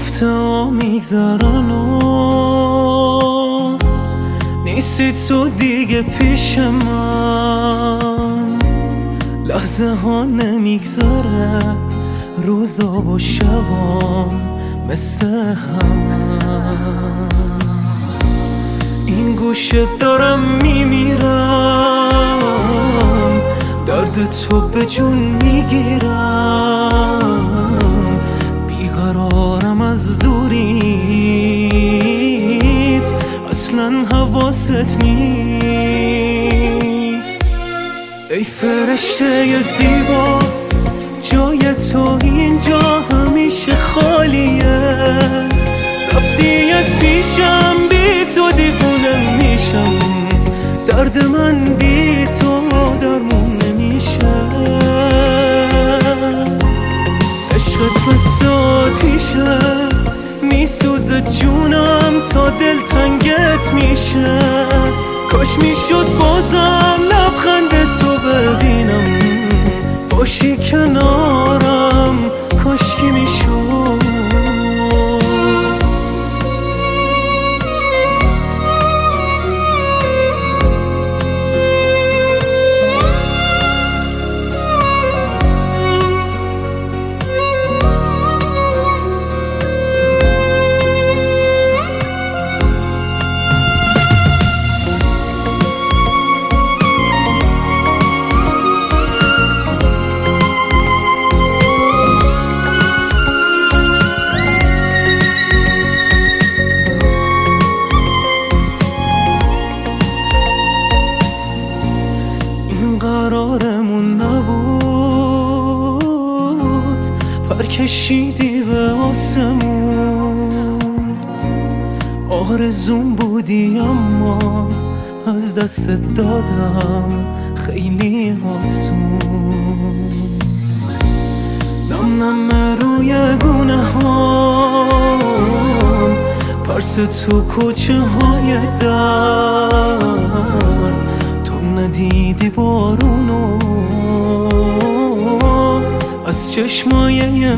هفته ها میگذرن و نیستی تو دیگه پیش من، لحظه ها نمیگذره، روزا و شبام مثل هم. این گوشه دارم میمیرم، درد تو به جون میگیرم، بیقرارم از دوریت، اصلا حواست نیست. ای فرشته زیبا، جای تو اینجا همیشه خالیه، رفتی از پیشم، بی تو دیوونه میشم، درد من بی تو درمون نمیشه. عشقت مثل آتیشه، میسوزه جونم تا دل تنگت میشه، کاش میشد بازم لبخند تو ببینم، باشی کنارم، کاش که میشد. قرارمون نبود، پر کشیدی به آسمون، آرزون بودی اما از دست دادم خیلی آسون. نم روی گونه هام، پرس تو کوچه های درد، ندیدی بارونو از چشمای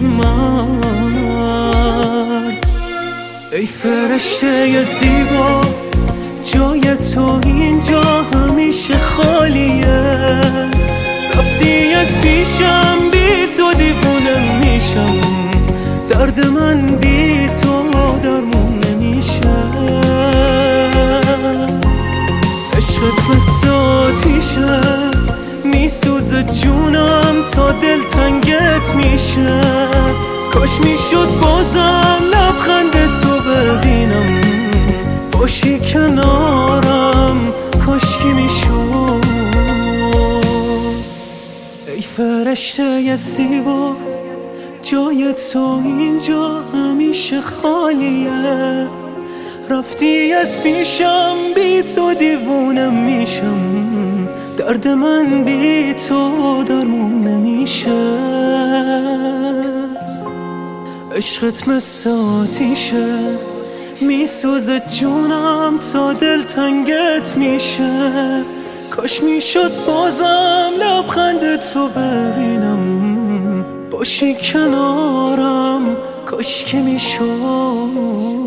مرد. ای فرشته زیبا، جای تو اینجا همیشه خالیه، رفتی از پیشم، بی تو دیوونه میشم، درد من بی تو درمون نمیشه. عشقت مثل آتیشه، میسوزه جونم تا دل تنگت میشه، کاش میشد بازم لبخند تو ببینم، باشی کنارم، کاش که میشد. ای فرشته زیبا، جای تو اینجا همیشه خالیه، رفتی از پیشم، بی تو دیوونه میشم، درد من بی تو درمون نمیشه. عشقت مثل آتیشه، میسوزه جونم تا دل تنگت میشه، کاش میشد بازم لبخند تو ببینم، باشی کنارم، کاش که میشد.